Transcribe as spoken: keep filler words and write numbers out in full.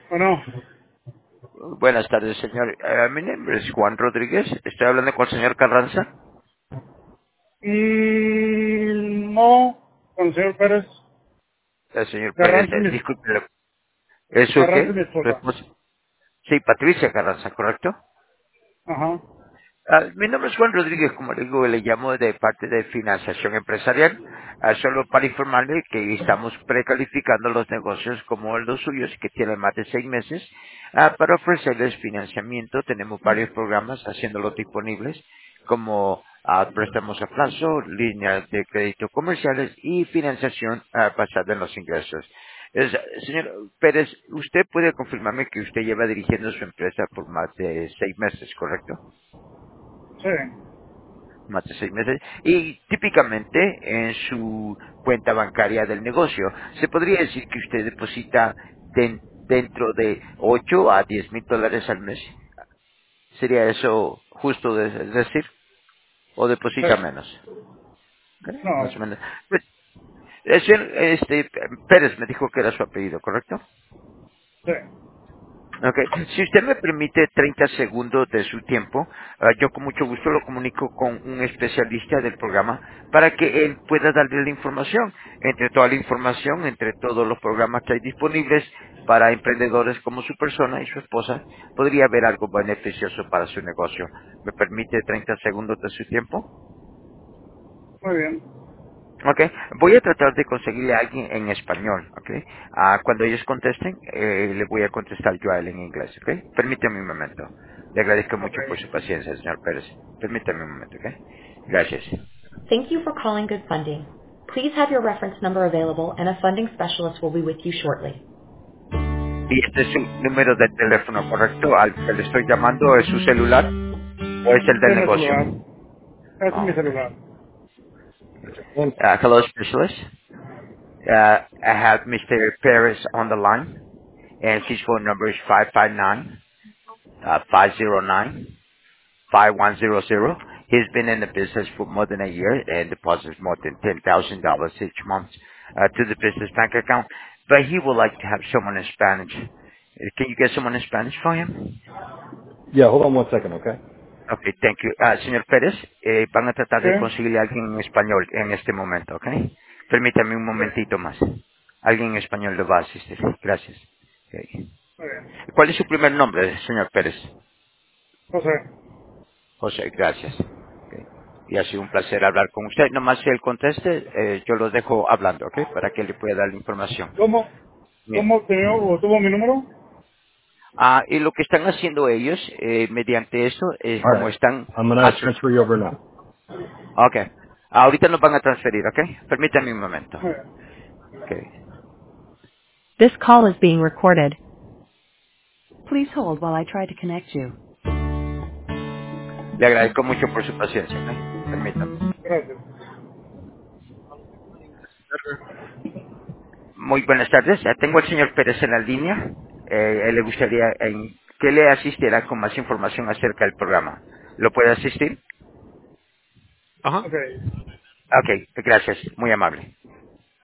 Bueno, Buenas tardes, señor. Eh, mi nombre es Juan Rodríguez. Estoy hablando con el señor Carranza. mm, no, con el señor Pérez. El señor Pérez, Carranza, eh, mi, disculpe, ¿eso Carranza, qué? mi ¿Su esposa. esposa? Sí, Patricia Carranza, ¿correcto? Ajá. Ah, mi nombre es Juan Rodríguez, como le digo, le llamo de parte de financiación empresarial, ah, solo para informarle que estamos precalificando los negocios como los suyos, que tienen más de seis meses, ah, para ofrecerles financiamiento. Tenemos varios programas haciéndolos disponibles, como ah, préstamos a plazo, líneas de crédito comerciales y financiación ah, basada en los ingresos. Es- señor Pérez, usted puede confirmarme que usted lleva dirigiendo su empresa por más de seis meses, ¿correcto? Sí. Más de seis meses. Y típicamente en su cuenta bancaria del negocio, se podría decir que usted deposita den- dentro de ocho a diez mil dólares al mes. ¿Sería eso justo de de decir? ¿O deposita Sí. menos? Ok, más o No. menos. Pues, eh, señor, este, Pérez me dijo que era su apellido, ¿correcto? Sí. Ok, si usted me permite treinta segundos de su tiempo, ah, yo con mucho gusto lo comunico con un especialista del programa para que él pueda darle la información, entre toda la información, entre todos los programas que hay disponibles para emprendedores como su persona y su esposa, podría haber algo beneficioso para su negocio. ¿Me permite treinta segundos de su tiempo? Muy bien. Ok, voy a tratar de conseguirle a alguien en español, ok. Ah, cuando ellos contesten, eh, le voy a contestar yo a él en inglés, ok. Permítame un momento. Le agradezco Ok. mucho por su paciencia, señor Pérez. Permítame un momento, ok. Gracias. Thank you for calling Good Funding. Please have your reference number available and a funding specialist will be with you shortly. ¿Y este es su número de teléfono correcto al que le estoy llamando? ¿Es su celular o es el Sí, del mi negocio? celular. Ese es mi Oh. celular. Uh, hello, specialist. Uh, I have mister Perez on the line, and his phone number is five five nine, uh, five zero nine. five one zero zero. He's been in the business for more than a year and deposits more than ten thousand dollars each month uh, to the business bank account. But he would like to have someone in Spanish. Uh, Can you get someone in Spanish for him? Yeah, hold on one second, okay? Okay, thank you. Ah, señor Pérez, eh, van a tratar de Sí. conseguirle a alguien en español en este momento, ¿ok? Permítame un Sí. momentito más. Alguien en español le va a asistir. Gracias. Ok. Muy bien. ¿Cuál es su primer nombre, señor Pérez? José. José, gracias. Ok. Y ha sido un placer hablar con usted. Nomás si él conteste, eh, yo lo dejo hablando, ¿ok? Para que le pueda dar la información. ¿Cómo? Bien. ¿Cómo tenía o tuvo mi número? Ah, y lo que están haciendo ellos, eh, mediante eso, es All como right. están... I'm gonna aso- transfer you over now. Ok. Ahorita nos van a transferir, ¿ok? Permítame un momento. Muy bien. Ok. This call is being recorded. Please hold while I try to connect you. Le agradezco mucho por su paciencia, ¿ok? Permítame. Gracias. Muy buenas tardes. Eh, Tengo al señor Pérez en la línea. Eh, él le gustaría en, que le asistiera con más información acerca del programa. ¿Lo puede asistir? Ok. Ok, gracias. Muy amable.